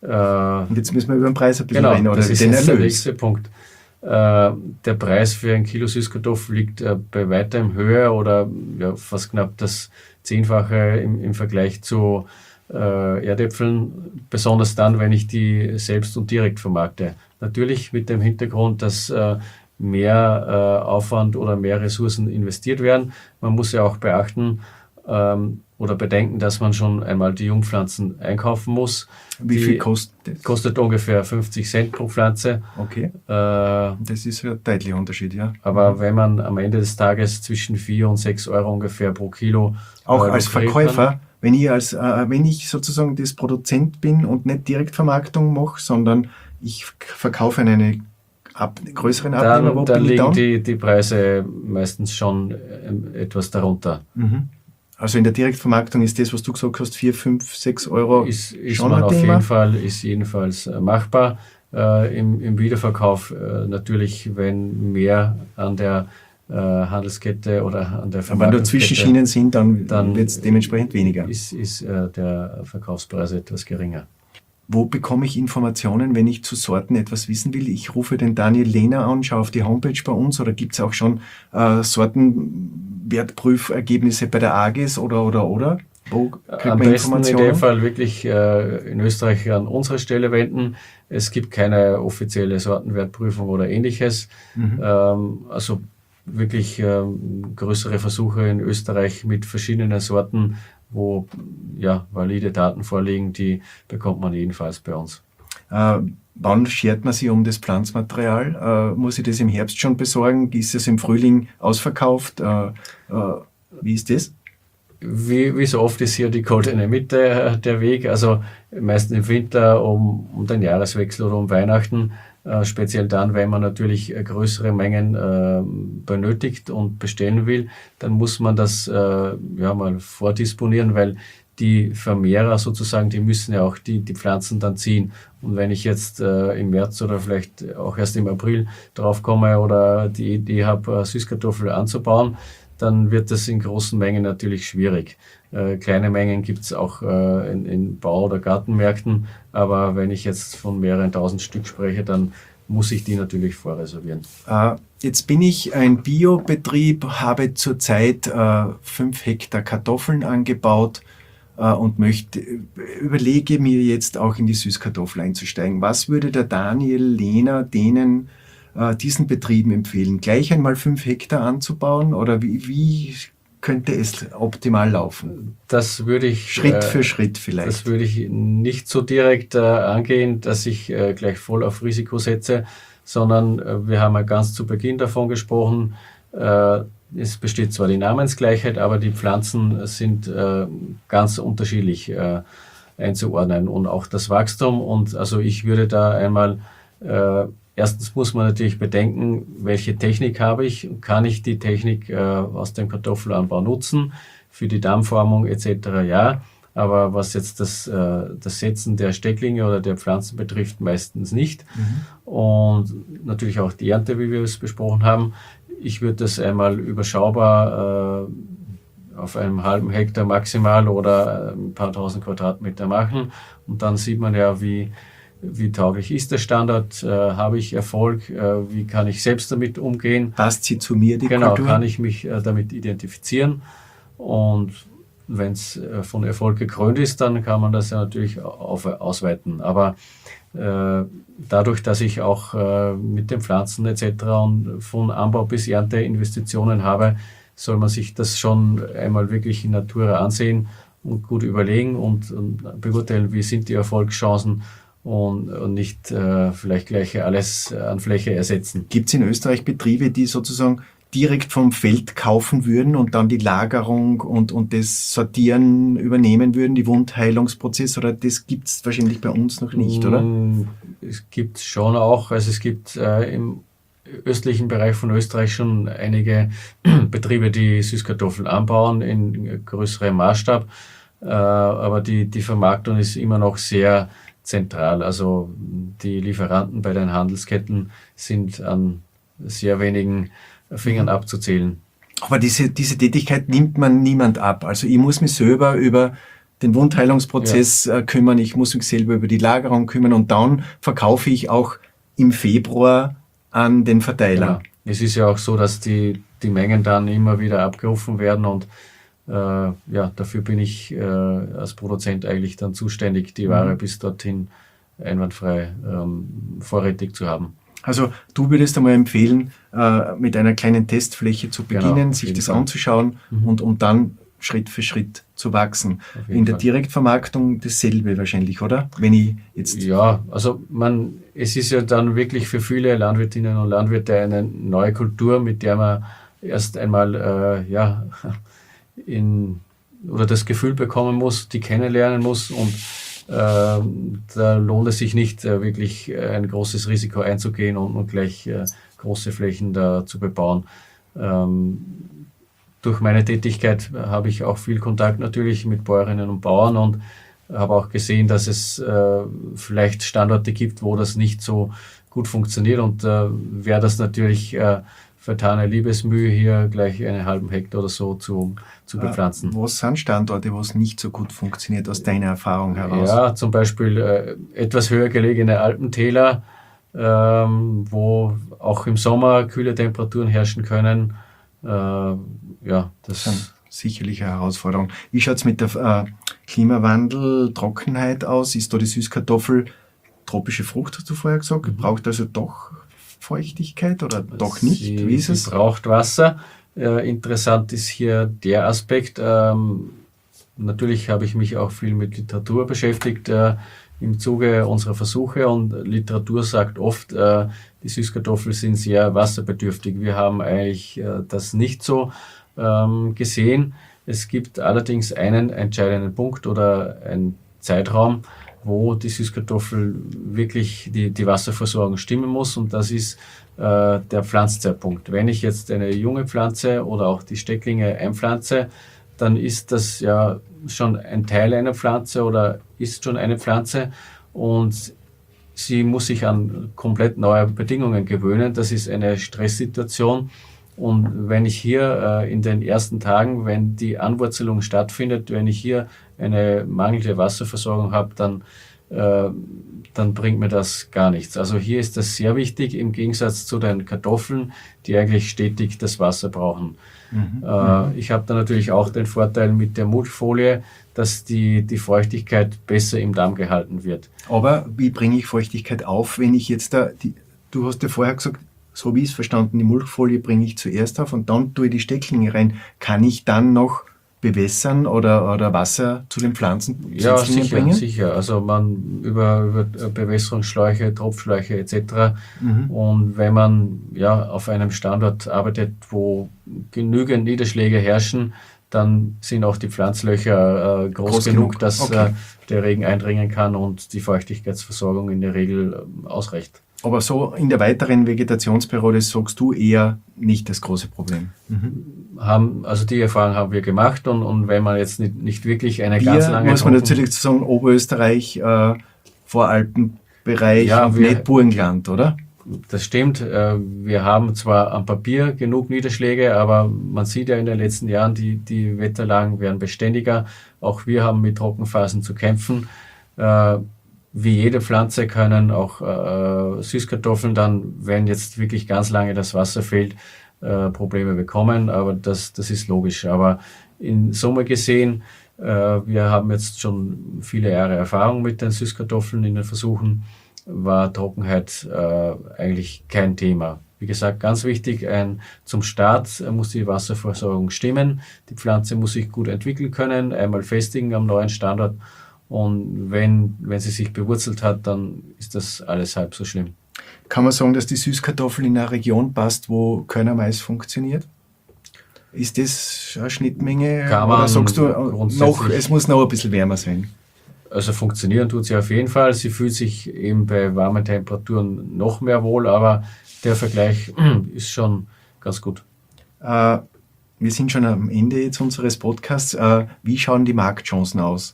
Und jetzt müssen wir über den Preis ein bisschen genau, reden, oder das ist den jetzt der Erlös. nächste Punkt. Der Preis für ein Kilo Süßkartoffel liegt bei weitem höher oder ja, fast knapp das Zehnfache im Vergleich zu Erdäpfeln, besonders dann, wenn ich die selbst und direkt vermarkte. Natürlich mit dem Hintergrund, dass mehr Aufwand oder mehr Ressourcen investiert werden. Man muss ja auch beachten oder bedenken, dass man schon einmal die Jungpflanzen einkaufen muss. Wie viel kostet das? Kostet ungefähr 50 Cent pro Pflanze. Okay, Äh, das ist ein deutlicher Unterschied, ja. aber wenn man am Ende des Tages zwischen 4 und 6 Euro ungefähr pro Kilo Auch als lukrieren Verkäufer, wenn ich sozusagen das Produzent bin und nicht Direktvermarktung mache, sondern ich verkaufe an eine größeren Abnehmer, wo dann bin ich liegen dann? die Preise meistens schon etwas darunter. Mhm. Also in der Direktvermarktung ist das, was du gesagt hast, 4, 5, 6 Euro Ist schon man ein auf Thema? jeden Fall, ist jedenfalls machbar. Im Wiederverkauf natürlich, wenn mehr an der Handelskette oder an der Aber wenn da Zwischenschienen sind, dann wird es dementsprechend weniger. ist der Verkaufspreis etwas geringer. Wo bekomme ich Informationen, wenn ich zu Sorten etwas wissen will? Ich rufe den Daniel Lehner an, schaue auf die Homepage bei uns, oder gibt es auch schon Sortenwertprüfergebnisse bei der AGES oder? Wo kriegt Am man besten in dem Informationen? Fall wirklich in Österreich an unsere Stelle wenden. Es gibt keine offizielle Sortenwertprüfung oder ähnliches. Also wirklich größere Versuche in Österreich mit verschiedenen Sorten, wo ja valide Daten vorliegen, die bekommt man jedenfalls bei uns. Wann schert man sich um das Pflanzmaterial? Muss ich das im Herbst schon besorgen? Ist es im Frühling ausverkauft? Wie ist das? Wie so oft ist hier die goldene Mitte der Weg, also meistens im Winter um den Jahreswechsel oder um Weihnachten, speziell dann, wenn man natürlich größere Mengen benötigt und bestellen will, dann muss man das mal vordisponieren, weil die Vermehrer sozusagen, die müssen ja auch die Pflanzen dann ziehen. Und wenn ich jetzt im März oder vielleicht auch erst im April drauf komme oder die Idee habe, Süßkartoffel anzubauen, dann wird das in großen Mengen natürlich schwierig. Kleine Mengen gibt es auch in Bau- oder Gartenmärkten, aber wenn ich jetzt von mehreren tausend Stück spreche, dann muss ich die natürlich vorreservieren. Jetzt bin ich ein Biobetrieb, habe zurzeit 5 Hektar Kartoffeln angebaut und überlege mir jetzt auch in die Süßkartoffel einzusteigen. Was würde der Daniel Lehner diesen Betrieben empfehlen? Gleich einmal 5 Hektar anzubauen, oder wie könnte es optimal laufen? Das würde ich Schritt für Schritt vielleicht. Das würde ich nicht so direkt angehen, dass ich gleich voll auf Risiko setze, sondern wir haben ja ganz zu Beginn davon gesprochen, es besteht zwar die Namensgleichheit, aber die Pflanzen sind ganz unterschiedlich einzuordnen und auch das Wachstum. Und also ich würde da einmal erstens muss man natürlich bedenken, welche Technik habe ich, kann ich die Technik aus dem Kartoffelanbau nutzen, für die Dammformung etc. ja, aber was jetzt das Setzen der Stecklinge oder der Pflanzen betrifft, meistens nicht. Und natürlich auch die Ernte, wie wir es besprochen haben. Ich würde das einmal überschaubar auf einem halben Hektar maximal oder ein paar tausend Quadratmeter machen und dann sieht man ja, wie tauglich ist der Standort, habe ich Erfolg, wie kann ich selbst damit umgehen. Passt sie zu mir, die Genau, Kultur? kann ich mich damit identifizieren und wenn es von Erfolg gekrönt ist, dann kann man das ja natürlich ausweiten. Aber dadurch, dass ich auch mit den Pflanzen etc. und von Anbau bis Ernte Investitionen habe, soll man sich das schon einmal wirklich in Natura ansehen und gut überlegen und beurteilen, wie sind die Erfolgschancen und nicht vielleicht gleich alles an Fläche ersetzen. Gibt es in Österreich Betriebe, die sozusagen direkt vom Feld kaufen würden und dann die Lagerung und das Sortieren übernehmen würden, die Wundheilungsprozess, oder das gibt es wahrscheinlich bei uns noch nicht, oder? Es gibt schon auch, also es gibt im östlichen Bereich von Österreich schon einige Betriebe, die Süßkartoffeln anbauen in größerem Maßstab, aber die Vermarktung ist immer noch sehr zentral. Also die Lieferanten bei den Handelsketten sind an sehr wenigen Fingern abzuzählen. Aber diese Tätigkeit nimmt man niemand ab. Also ich muss mich selber über den Wundheilungsprozess kümmern, ich muss mich selber über die Lagerung kümmern und dann verkaufe ich auch im Februar an den Verteiler. Genau. Es ist ja auch so, dass die Mengen dann immer wieder abgerufen werden und dafür bin ich als Produzent eigentlich dann zuständig, die Ware bis dorthin einwandfrei vorrätig zu haben. Also du würdest einmal empfehlen, mit einer kleinen Testfläche zu beginnen, Genau, sich das anzuschauen und um dann Schritt für Schritt zu wachsen. In der Direktvermarktung dasselbe wahrscheinlich, oder? Wenn ich jetzt ja, also es ist ja dann wirklich für viele Landwirtinnen und Landwirte eine neue Kultur, mit der man erst einmal oder das Gefühl bekommen muss, die kennenlernen muss und da lohnt es sich nicht, wirklich ein großes Risiko einzugehen und gleich große Flächen da zu bebauen. Durch meine Tätigkeit habe ich auch viel Kontakt natürlich mit Bäuerinnen und Bauern und habe auch gesehen, dass es vielleicht Standorte gibt, wo das nicht so gut funktioniert und wäre das natürlich vertane Liebesmühe, hier gleich einen halben Hektar oder so zu bepflanzen. Was sind Standorte, wo es nicht so gut funktioniert, aus deiner Erfahrung heraus? Ja, zum Beispiel etwas höher gelegene Alpentäler, wo auch im Sommer kühle Temperaturen herrschen können. Das sind sicherlich eine Herausforderung. Wie schaut es mit der Klimawandel, Trockenheit aus? Ist da die Süßkartoffel tropische Frucht, hast du vorher gesagt? Braucht also doch Feuchtigkeit oder doch nicht? Wie ist es? Sie braucht Wasser. Interessant ist hier der Aspekt. Natürlich habe ich mich auch viel mit Literatur beschäftigt im Zuge unserer Versuche und Literatur sagt oft, die Süßkartoffeln sind sehr wasserbedürftig. Wir haben eigentlich das nicht so gesehen. Es gibt allerdings einen entscheidenden Punkt oder einen Zeitraum, wo die Süßkartoffel wirklich die Wasserversorgung stimmen muss und das ist der Pflanzzeitpunkt. Wenn ich jetzt eine junge Pflanze oder auch die Stecklinge einpflanze, dann ist das ja schon ein Teil einer Pflanze oder ist schon eine Pflanze und sie muss sich an komplett neue Bedingungen gewöhnen. Das ist eine Stresssituation. Und wenn ich hier in den ersten Tagen, wenn die Anwurzelung stattfindet, wenn ich hier eine mangelnde Wasserversorgung habe, dann bringt mir das gar nichts. Also hier ist das sehr wichtig im Gegensatz zu den Kartoffeln, die eigentlich stetig das Wasser brauchen. Ich habe da natürlich auch den Vorteil mit der Mulchfolie, dass die Feuchtigkeit besser im Darm gehalten wird. Aber wie bringe ich Feuchtigkeit auf, wenn ich jetzt du hast ja vorher gesagt, so wie ich es verstanden, die Mulchfolie bringe ich zuerst auf und dann tue ich die Stecklinge rein. Kann ich dann noch bewässern oder Wasser zu den Pflanzen ja, sicher, sicher. Also man über Bewässerungsschläuche, Tropfschläuche etc. Und wenn man auf einem Standort arbeitet, wo genügend Niederschläge herrschen, dann sind auch die Pflanzlöcher groß genug, dass der Regen eindringen kann und die Feuchtigkeitsversorgung in der Regel ausreicht. Aber so in der weiteren Vegetationsperiode sagst du eher nicht das große Problem. Also die Erfahrung haben wir gemacht und wenn man jetzt nicht wirklich eine ganz lange... muss man natürlich sagen, Oberösterreich, Voralpenbereich und nicht Burgenland, oder? Das stimmt. Wir haben zwar am Papier genug Niederschläge, aber man sieht ja in den letzten Jahren, die Wetterlagen werden beständiger. Auch wir haben mit Trockenphasen zu kämpfen. Wie jede Pflanze können auch Süßkartoffeln dann, wenn jetzt wirklich ganz lange das Wasser fehlt, Probleme bekommen. Aber das ist logisch. Aber in Summe gesehen, wir haben jetzt schon viele Jahre Erfahrung mit den Süßkartoffeln in den Versuchen, war Trockenheit eigentlich kein Thema. Wie gesagt, ganz wichtig, zum Start muss die Wasserversorgung stimmen. Die Pflanze muss sich gut entwickeln können, einmal festigen am neuen Standort. Und wenn sie sich bewurzelt hat, dann ist das alles halb so schlimm. Kann man sagen, dass die Süßkartoffel in eine Region passt, wo Körner Mais funktioniert? Ist das eine Schnittmenge? Kann man oder sagst du, es muss noch ein bisschen wärmer sein? Also funktionieren tut sie auf jeden Fall. Sie fühlt sich eben bei warmen Temperaturen noch mehr wohl, aber der Vergleich ist schon ganz gut. Wir sind schon am Ende jetzt unseres Podcasts. Wie schauen die Marktchancen aus?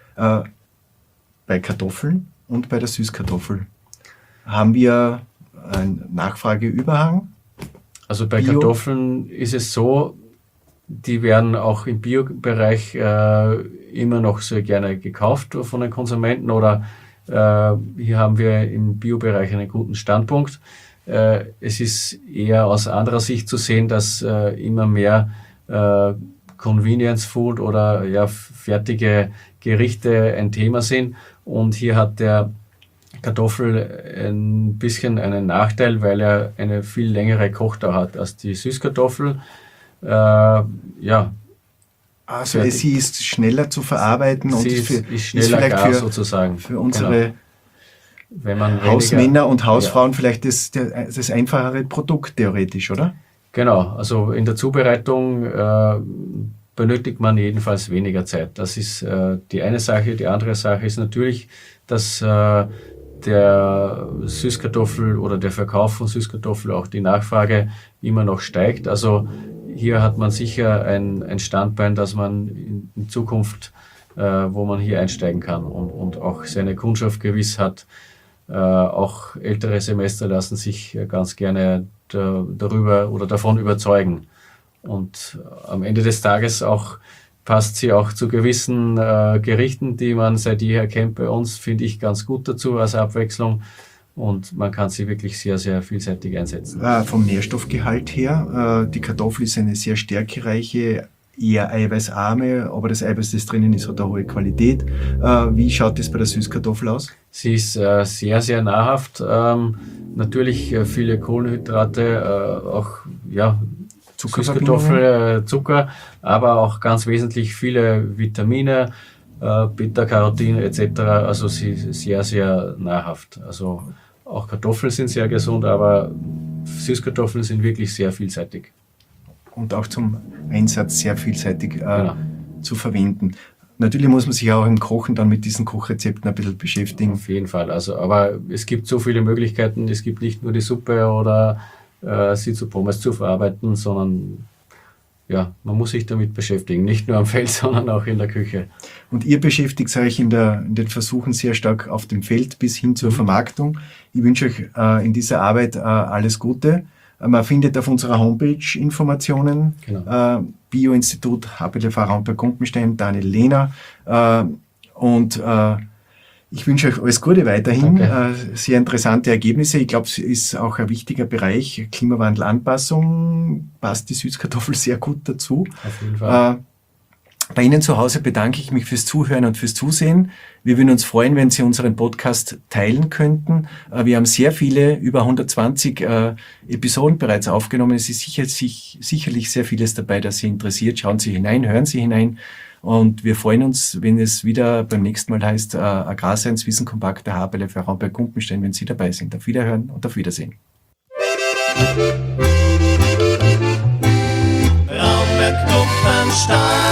Bei Kartoffeln und bei der Süßkartoffel. Haben wir einen Nachfrageüberhang? Also bei Kartoffeln ist es so, Die werden auch im Biobereich immer noch sehr gerne gekauft von den Konsumenten oder hier haben wir im Biobereich einen guten Standpunkt. Es ist eher aus anderer Sicht zu sehen, dass immer mehr Convenience Food oder fertige Gerichte ein Thema sind. Und hier hat der Kartoffel ein bisschen einen Nachteil, weil er eine viel längere Kochdauer hat als die Süßkartoffel. Also sie ist schneller zu verarbeiten und ist schneller vielleicht gar sozusagen. Für unsere wenn man Hausmänner und Hausfrauen vielleicht das einfachere Produkt theoretisch, oder? Genau, also in der Zubereitung benötigt man jedenfalls weniger Zeit. Das ist die eine Sache. Die andere Sache ist natürlich, dass der Süßkartoffel oder der Verkauf von Süßkartoffel, auch die Nachfrage immer noch steigt. Also hier hat man sicher ein Standbein, dass man in Zukunft, wo man hier einsteigen kann und auch seine Kundschaft gewiss hat. Auch ältere Semester lassen sich ganz gerne darüber oder davon überzeugen. Und am Ende des Tages passt sie auch zu gewissen Gerichten, die man seit jeher kennt bei uns, finde ich ganz gut dazu als Abwechslung. Und man kann sie wirklich sehr, sehr vielseitig einsetzen. Vom Nährstoffgehalt her, die Kartoffel ist eine sehr stärkereiche, eher eiweißarme, aber das Eiweiß, das drinnen ist, hat eine hohe Qualität. Wie schaut das bei der Süßkartoffel aus? Sie ist sehr, sehr nahrhaft. Natürlich viele Kohlenhydrate, auch Süßkartoffel, Zucker, aber auch ganz wesentlich viele Vitamine, Beta-Carotin etc. Also sie ist sehr, sehr nahrhaft. Also auch Kartoffeln sind sehr gesund, aber Süßkartoffeln sind wirklich sehr vielseitig. Und auch zum Einsatz sehr vielseitig zu verwenden. Natürlich muss man sich auch im Kochen dann mit diesen Kochrezepten ein bisschen beschäftigen. Auf jeden Fall. Also, aber es gibt so viele Möglichkeiten. Es gibt nicht nur die Suppe oder sie zu Pommes zu verarbeiten, sondern man muss sich damit beschäftigen. Nicht nur am Feld, sondern auch in der Küche. Und ihr beschäftigt euch in den Versuchen sehr stark auf dem Feld bis hin zur Vermarktung. Ich wünsche euch in dieser Arbeit alles Gute. Man findet auf unserer Homepage Informationen. Genau. Bio-Institut HPLV Raumberg-Gumpenstein, Daniel Lehner. Und ich wünsche euch alles Gute weiterhin. Sehr interessante Ergebnisse. Ich glaube, es ist auch ein wichtiger Bereich. Klimawandelanpassung passt die Süßkartoffel sehr gut dazu. Auf jeden Fall. Bei Ihnen zu Hause bedanke ich mich fürs Zuhören und fürs Zusehen. Wir würden uns freuen, wenn Sie unseren Podcast teilen könnten. Wir haben sehr viele, über 120 Episoden bereits aufgenommen. Es ist sicherlich sehr vieles dabei, das Sie interessiert. Schauen Sie hinein, hören Sie hinein. Und wir freuen uns, wenn es wieder beim nächsten Mal heißt Agrarscience Wissen Kompakt der HPLV Raumberg-Gumpenstein, wenn Sie dabei sind. Auf Wiederhören und auf Wiedersehen. Raumberg-Gumpenstein.